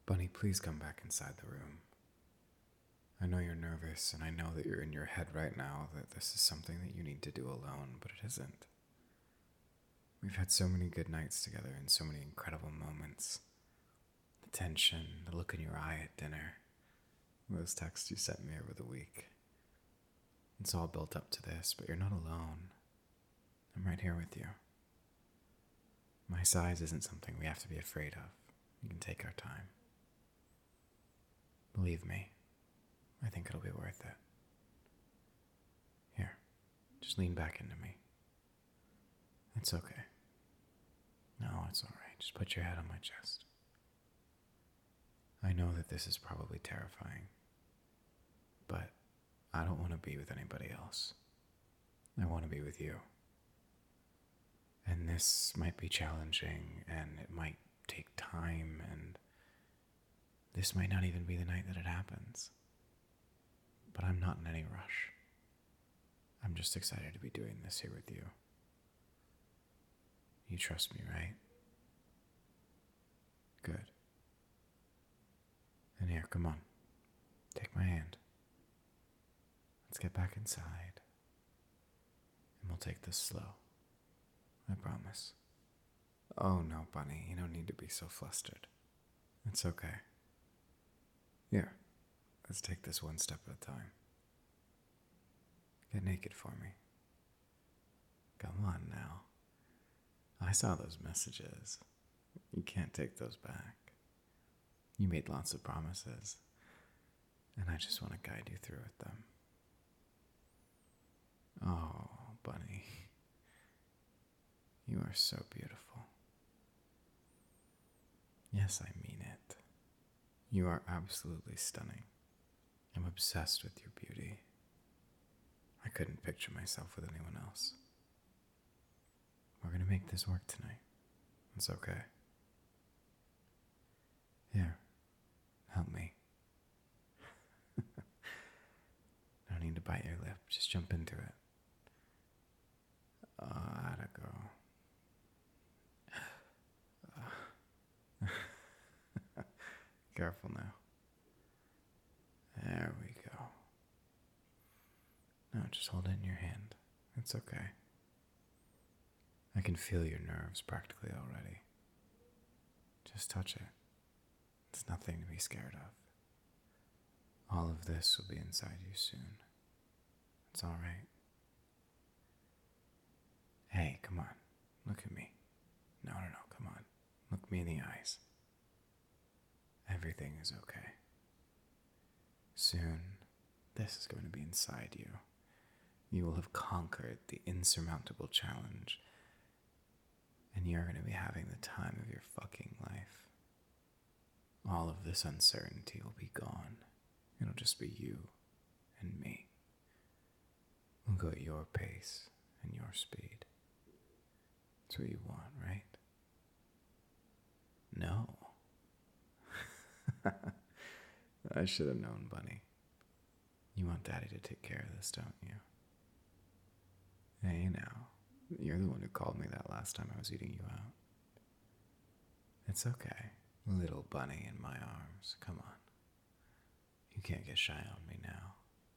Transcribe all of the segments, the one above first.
Bunny, please come back inside the room. I know you're nervous, and I know that you're in your head right now that this is something that you need to do alone, but it isn't. We've had so many good nights together and so many incredible moments. The tension, the look in your eye at dinner, those texts you sent me over the week. It's all built up to this, but you're not alone. I'm right here with you. My size isn't something we have to be afraid of. We can take our time. Believe me, I think it'll be worth it. Here, just lean back into me. It's okay. No, it's alright. Just put your head on my chest. I know that this is probably terrifying, but I don't want to be with anybody else. I want to be with you. And this might be challenging, and it might take time, and this might not even be the night that it happens. But I'm not in any rush. I'm just excited to be doing this here with you. You trust me, right? Good. And here, come on. Take my hand. Let's get back inside. And we'll take this slow. I promise. Oh no, Bunny, you don't need to be so flustered. It's okay. Here, let's take this one step at a time. Get naked for me. Come on now. I saw those messages. You can't take those back. You made lots of promises, and I just want to guide you through with them. Oh, Bunny. You are so beautiful. Yes, I mean it. You are absolutely stunning. I'm obsessed with your beauty. I couldn't picture myself with anyone else. We're going to make this work tonight. It's okay. Here, help me. No need to bite your lip. Just jump into it. Atta girl. Careful now. There we go. Now just hold it in your hand. It's okay. I can feel your nerves practically already. Just touch it. It's nothing to be scared of. All of this will be inside you soon. It's all right. Hey, come on. Look at me. No, come on. Look me in the eyes. Everything is okay. Soon, this is going to be inside you. You will have conquered the insurmountable challenge, and you're going to be having the time of your fucking life. All of this uncertainty will be gone. It'll just be you and me. We'll go at your pace and your speed. That's what you want, right? No. I should have known, Bunny. You want Daddy to take care of this, don't you? Hey, now. You're the one who called me that last time I was eating you out. It's okay. Little Bunny in my arms. Come on. You can't get shy on me now.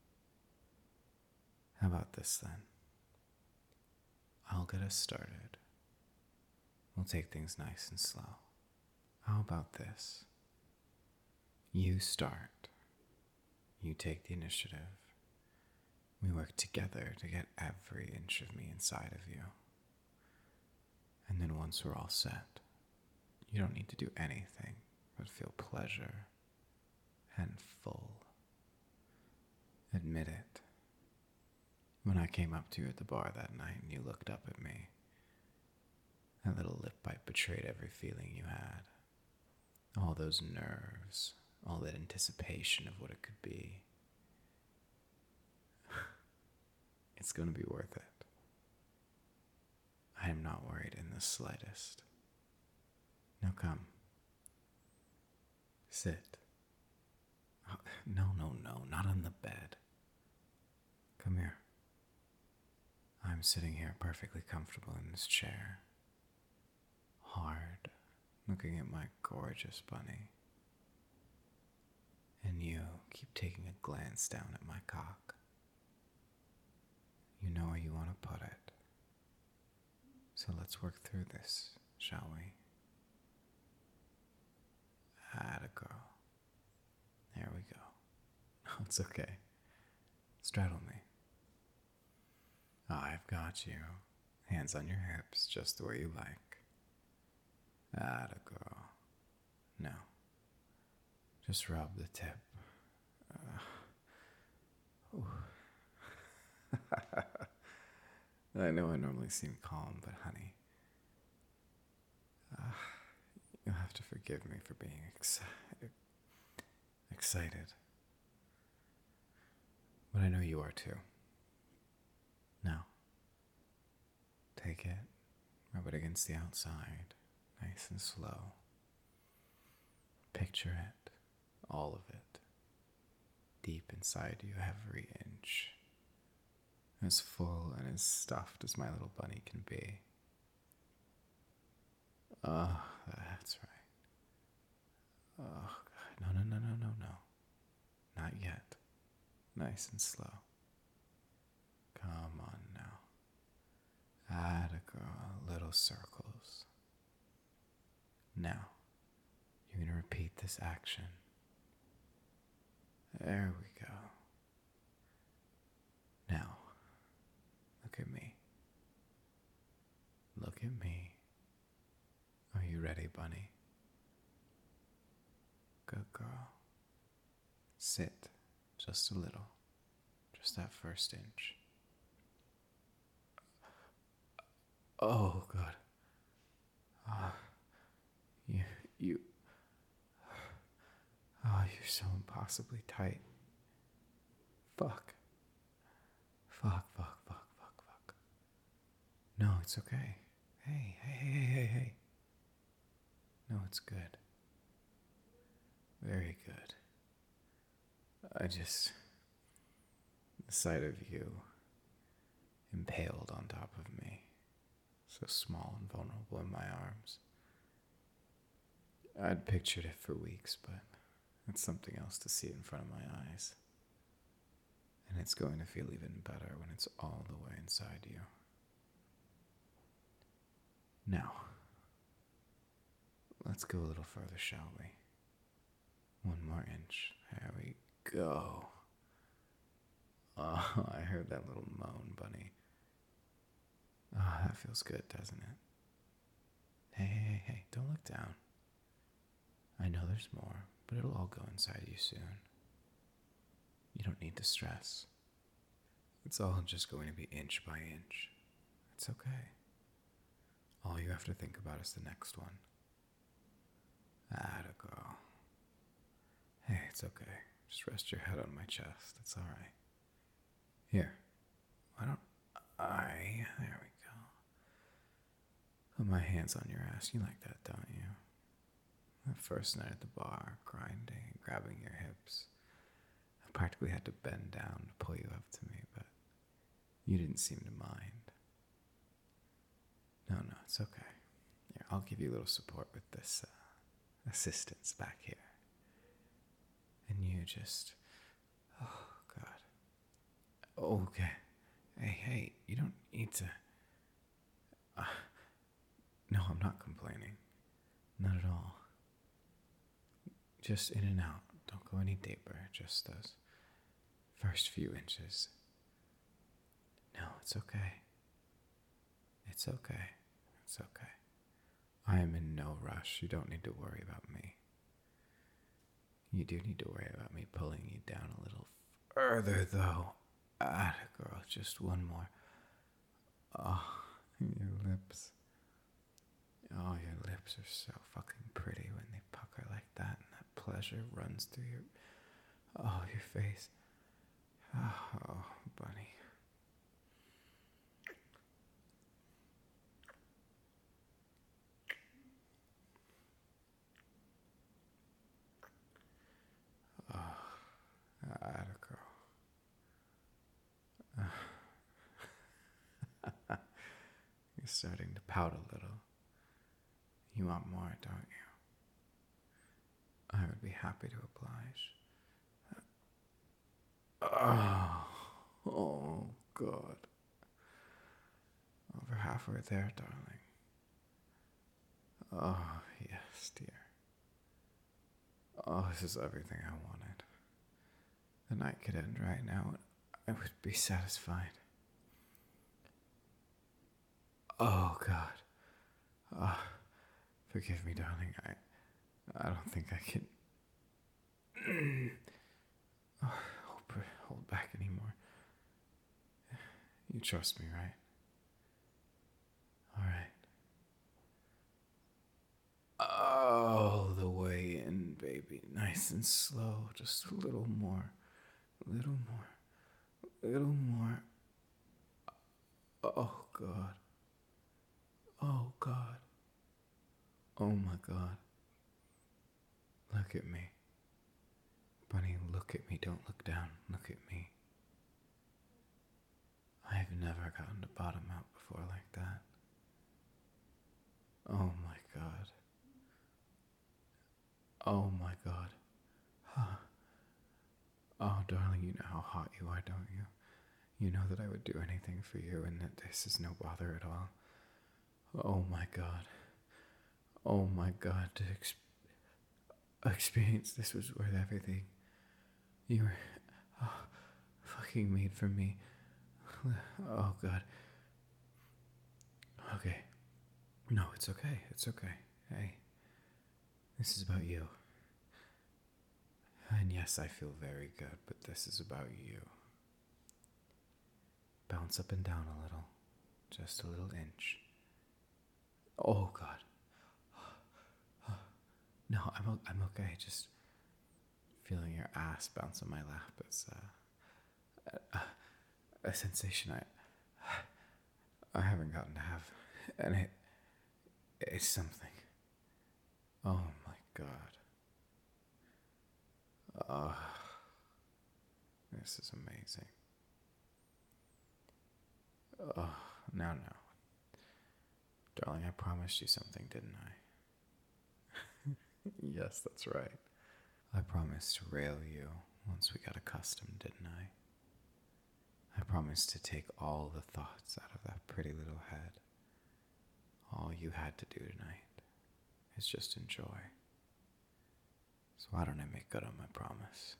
How about this then? I'll get us started. We'll take things nice and slow. How about this? You start. You take the initiative. We work together to get every inch of me inside of you. And then once we're all set, you don't need to do anything but feel pleasure and full. Admit it. When I came up to you at the bar that night and you looked up at me, that little lip bite betrayed every feeling you had. All those nerves, all that anticipation of what it could be. It's going to be worth it. I am not worried in the slightest. Now come. Sit. Oh, no, not on the bed. Come here. I'm sitting here perfectly comfortable in this chair. Hard, looking at my gorgeous Bunny. And you keep taking a glance down at my cock. You know where you want to put it. So let's work through this, shall we? Atta girl. There we go. Oh, it's okay. Straddle me. I've got you. Hands on your hips, just the way you like. Atta girl. No. Just rub the tip. I know I normally seem calm, but honey, you'll have to forgive me for being excited. But I know you are too. Now, take it, rub it against the outside, nice and slow. Picture it, all of it, deep inside you, every inch. As full and as stuffed as my little bunny can be. Oh, that's right. Oh, God. No. Not yet. Nice and slow. Come on now. Atta girl, little circles. Now, you're going to repeat this action. There we go. Now, look at me. Look at me. Are you ready, bunny? Good girl. Sit just a little. Just that first inch. Oh, God. You. Oh, you're so impossibly tight. Fuck. No, it's okay. Hey. No, it's good. Very good. The sight of you impaled on top of me, so small and vulnerable in my arms. I'd pictured it for weeks, but it's something else to see it in front of my eyes. And it's going to feel even better when it's all the way inside you. Now, let's go a little further, shall we? One more inch. There we go. Oh, I heard that little moan, bunny. Oh, that feels good, doesn't it? Hey, don't look down. I know there's more, but it'll all go inside you soon. You don't need to stress. It's all just going to be inch by inch. It's okay. All you have to think about is the next one. Atta girl. Hey, it's okay. Just rest your head on my chest. It's all right. Here. Why don't I... There we go. Put my hands on your ass. You like that, don't you? That first night at the bar, grinding and grabbing your hips. I practically had to bend down to pull you up to me, but you didn't seem to mind. No, it's okay. Here, I'll give you a little support with this assistance back here. And you just... Oh, God. Okay. Hey, you don't need to... No, I'm not complaining. Not at all. Just in and out. Don't go any deeper. Just those first few inches. No, it's okay. It's okay. I am in no rush. You don't need to worry about me. You do need to worry about me pulling you down a little further, though. Atta girl, just one more. Oh, your lips. Oh, your lips are so fucking pretty when they pucker like that, and that pleasure runs through your face. Oh, bunny. Atta girl. You're starting to pout a little. You want more, don't you? I would be happy to oblige. Oh, oh, God. Over halfway there, darling. Oh, yes, dear. Oh, this is everything I wanted. The night could end right now, and I would be satisfied. Oh, God. Oh, forgive me, darling. I don't think I can hold back anymore. You trust me, right? All right. Oh, the way in, baby. Nice and slow. Just a little more. A little more. A little more. Oh, God. Oh, God. Oh, my God. Look at me. Bunny, look at me. Don't look down. Look at me. I've never gotten to bottom out before like that. Oh, my God. Oh, my God. Oh, darling, you know how hot you are, don't you? You know that I would do anything for you and that this is no bother at all. Oh, my God. Oh, my God. To experience this was worth everything. You were fucking made for me. Oh, God. Okay. No, it's okay. It's okay. Hey, this is about you. And yes, I feel very good, but this is about you. Bounce up and down a little. Just a little inch. Oh, God. No, I'm okay. Just feeling your ass bounce on my lap. It's a sensation I haven't gotten to have. And it's something. Oh, my God. Oh, this is amazing. Oh, now. Darling, I promised you something, didn't I? Yes, that's right. I promised to rail you once we got accustomed, didn't I? I promised to take all the thoughts out of that pretty little head. All you had to do tonight is just enjoy. So why don't I make good on my promise?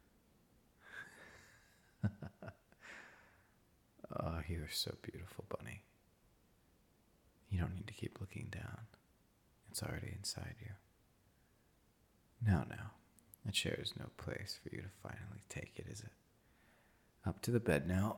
Oh, you're so beautiful, Bunny. You don't need to keep looking down. It's already inside you. Now, a chair is no place for you to finally take it, is it? Up to the bed now.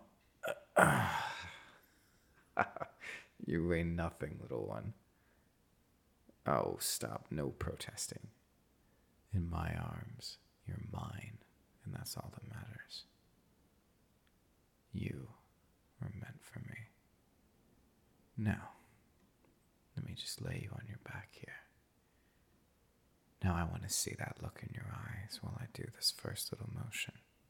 You weigh nothing, little one. Oh, stop. No protesting. In my arms, you're mine, and that's all that matters. You were meant for me. Now, let me just lay you on your back here. Now I want to see that look in your eyes while I do this first little motion.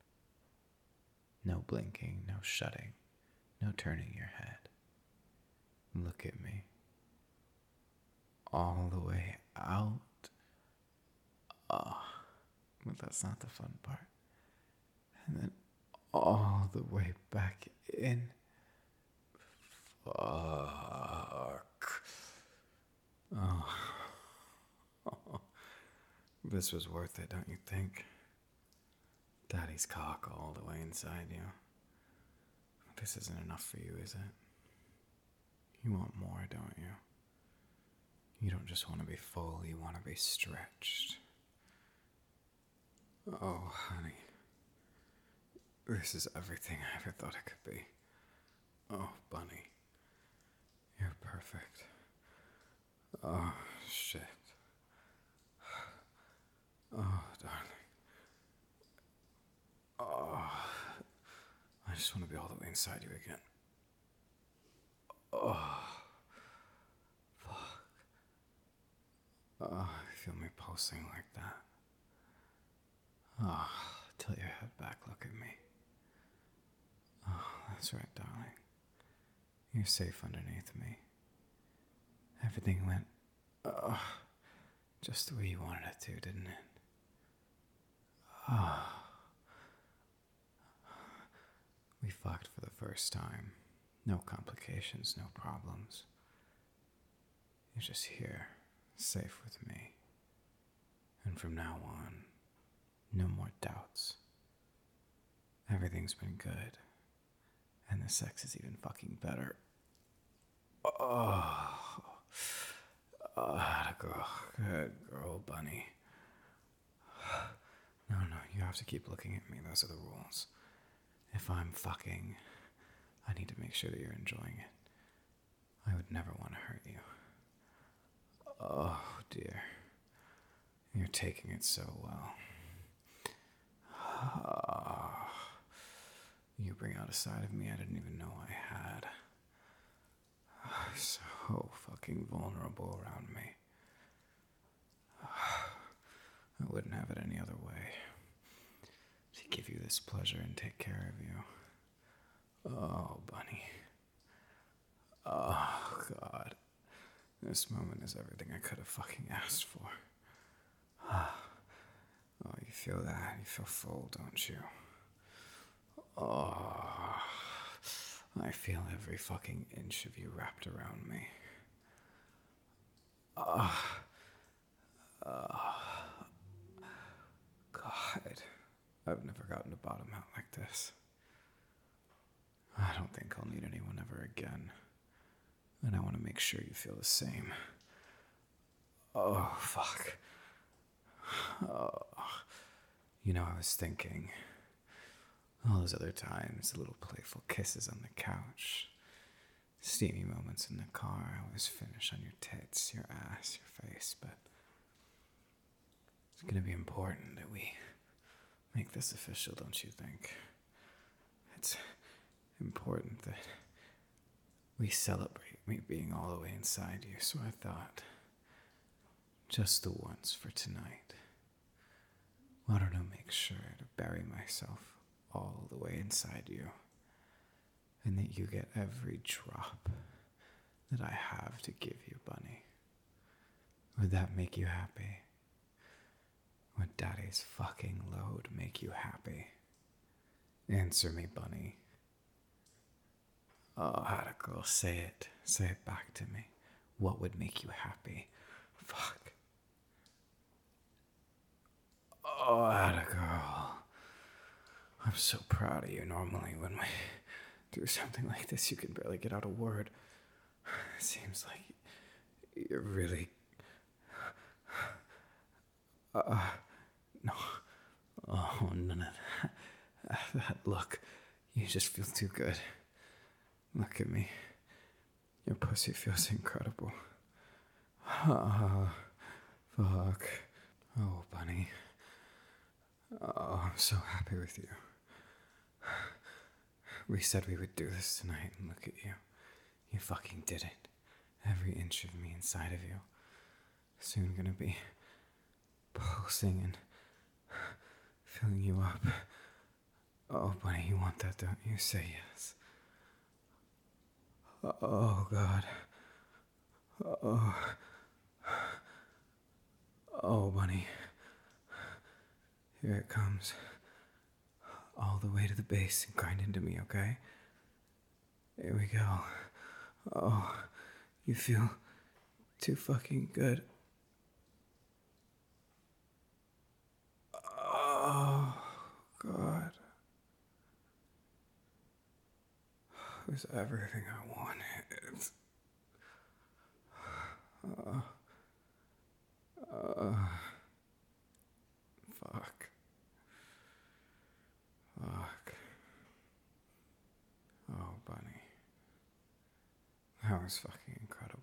No blinking, no shutting, no turning your head. Look at me. All the way out. Oh, but that's not the fun part. And then all the way back in. Fuck. Oh. This was worth it, don't you think? Daddy's cock all the way inside you. This isn't enough for you, is it? You want more, don't you? You don't just want to be full, you want to be stretched. Oh, honey. This is everything I ever thought it could be. Oh, Bunny. You're perfect. Oh, shit. Oh, darling. Oh, I just want to be all the way inside you again. Oh, fuck. Oh, feel me pulsing like that. Oh, tilt your head back, look at me. Oh, that's right, darling. You're safe underneath me. Everything went, just the way you wanted it to, didn't it? Oh, fucked for the first time. No complications, no problems. You're just here, safe with me. And from now on, no more doubts. Everything's been good. And the sex is even fucking better. Oh, girl. Good girl, bunny. No, you have to keep looking at me. Those are the rules. If I'm fucking, I need to make sure that you're enjoying it. I would never want to hurt you. Oh, dear. You're taking it so well. You bring out a side of me I didn't even know I had. So fucking vulnerable around me. I wouldn't have it any other way. To give you this pleasure and take care of you. Oh, bunny. Oh, God. This moment is everything I could have fucking asked for. Oh, you feel that? You feel full, don't you? Oh, I feel every fucking inch of you wrapped around me. God, I've never gotten to bottom out like this. I don't think I'll need anyone ever again. And I want to make sure you feel the same. Oh, fuck. Oh. You know, I was thinking, all those other times, the little playful kisses on the couch, steamy moments in the car, I always finish on your tits, your ass, your face, but it's going to be important that we make this official, don't you think? It's important that we celebrate me being all the way inside you, so I thought, just the once for tonight, why don't I make sure to bury myself all the way inside you, and that you get every drop that I have to give you, bunny? Would that make you happy? Would daddy's fucking load make you happy? Answer me, bunny. Oh, atta girl, say it. Say it back to me. What would make you happy? Fuck. Oh, atta girl. I'm so proud of you. Normally, when we do something like this, you can barely get out a word. It seems like you're really... No. Oh, none of that. Look, you just feel too good. Look at me. Your pussy feels incredible. Oh, fuck. Oh, bunny. Oh, I'm so happy with you. We said we would do this tonight, and look at you. You fucking did it. Every inch of me inside of you. Soon gonna be pulsing and filling you up. Oh, bunny, you want that, don't you? Say yes. Oh, God. Oh, bunny. Here it comes. All the way to the base and grind into me, okay? Here we go. Oh, you feel too fucking good. Oh, God. It was everything I wanted. Fuck. Fuck. Oh, bunny. That was fucking incredible.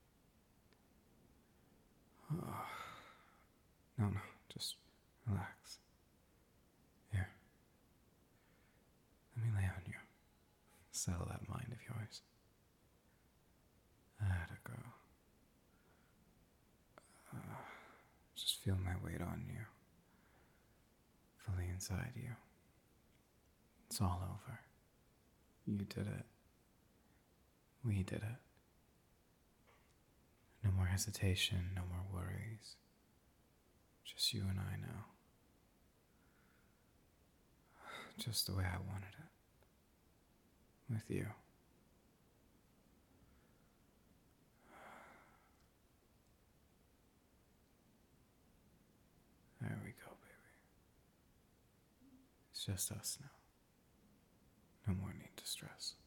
Oh. No, just relax. Here. Let me lay on you. Settle that mind of yours. Atta girl. Just feel my weight on you. Fully inside you. It's all over. You did it. We did it. No more hesitation, no more worries. Just you and I now. Just the way I wanted it. with you. There we go, baby. It's just us now. No more need to stress.